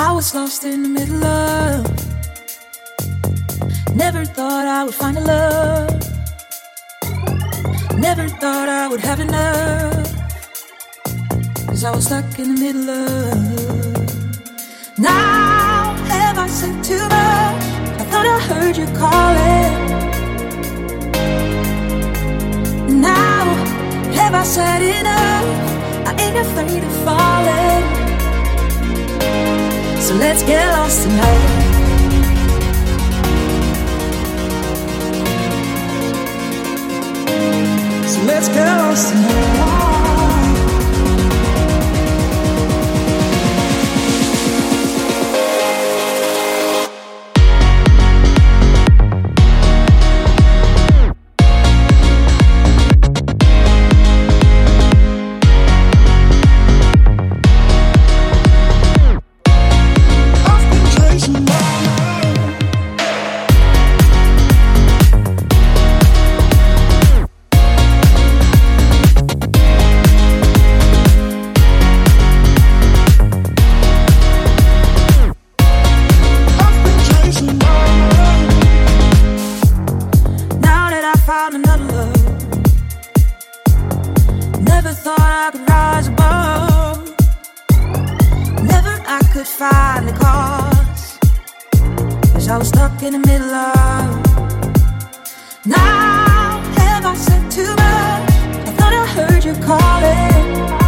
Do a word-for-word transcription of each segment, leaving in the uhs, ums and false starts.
I was lost in the middle of, never thought I would find a love, never thought I would have enough, 'cause I was stuck in the middle of. Now have I said too much? I thought I heard you calling. Now have I said enough? I ain't afraid of falling. So let's get lost tonight. So let's get lost tonight. Another love. Never thought I could rise above. Never I could find the cause, 'cause I was stuck in the middle of. Now have I said too much? I thought I heard you calling.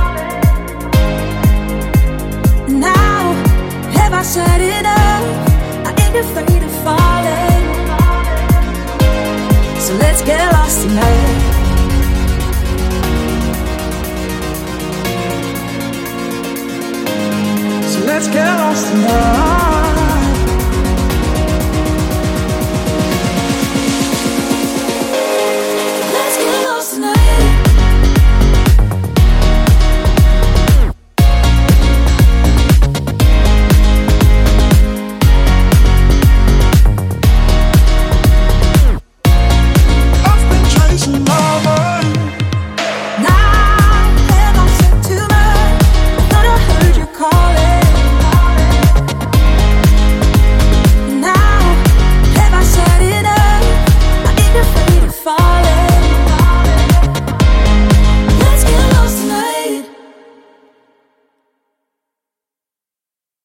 Now have I said enough? I ain't afraid of falling. So let's get lost tonight. So let's get lost tonight.